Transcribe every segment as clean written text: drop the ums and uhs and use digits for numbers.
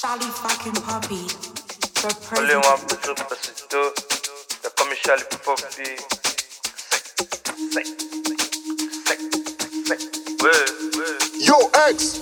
Charlie fucking Puppy. Only one person to do. They call me Charlie Puppy. Yo X.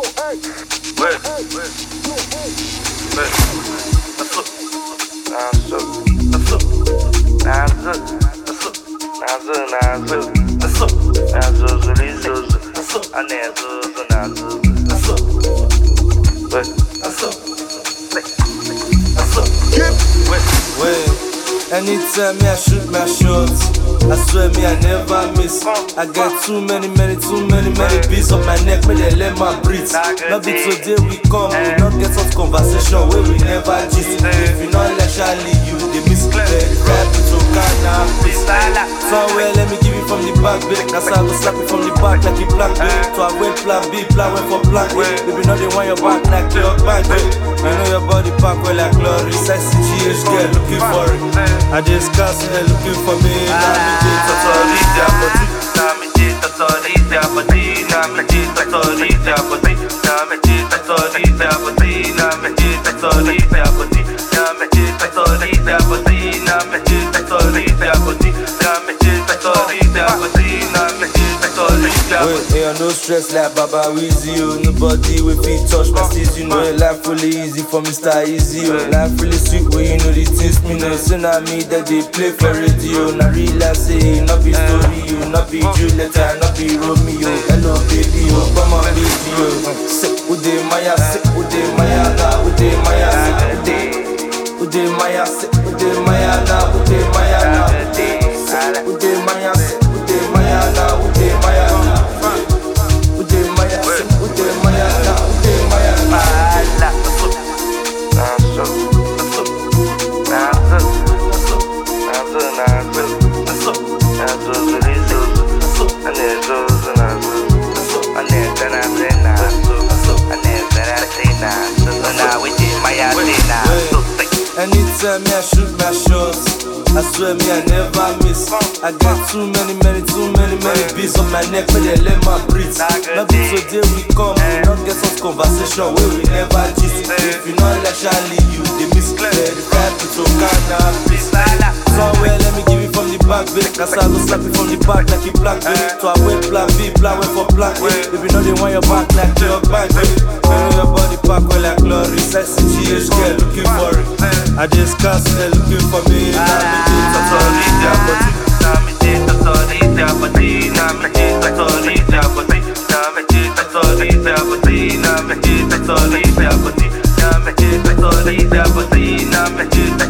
Anytime me I shoot my shots, I swear me I never miss. I got too many beats on my neck, me they let my breathe. Not be today we come, we not get such conversation where we never gist. If you not like Charlie, you they miss. Rap to cannabis. Somewhere let me give it from the back, babe. That's how I go slap it from the back like a black, babe. So I went plan B, plan went for plan A. Baby, now they want your back like your back, babe. You know your body pack well like glory. Sexy GH girl looking for it. I just can't see them looking for me. Now me just authority, now me just authority, now me just authority, now me just authority, now me just authority, now me just authority, now me just authority, Ain't no stress like Baba Weezy, oh. Nobody with feet touch my seas, you know. Life really easy for Mr. Easy, oh. Life really sweet when you know the things me know. So now me that they play for radio. Now realize say, not be story, oh. Not be Juliet, not be Romeo. Hello baby, oh, come on baby, oh. Sick ude Maya, sick ude Maya, na ude Maya, sick ude Maya, sick ude Maya, na ude Maya, na sick ude Maya, sick ude Maya, na ude Maya, na ude Maya, sick ude Maya, na ude Maya, na anytime me I shoot my shots, I swear me I never miss. I got too many beats on my neck, but they let my breathe. Not be today we come, we not get some conversation where we never gist. If you not like Charlie, you they miss. Rap to cannabis. Somewhere let me give it from the back, babe. Cause I go slap it from the back like a black, babe. So I went plan B, plan went for plan A. Baby, now they want your back like your back, babe. You know your body pack well like glory. Sexy GH girl looking for it. I just can't see them looking for me. Now me just authority, now me just authority, now me just authority, now me just authority, now me just authority, now me just authority, now me just authority, now me just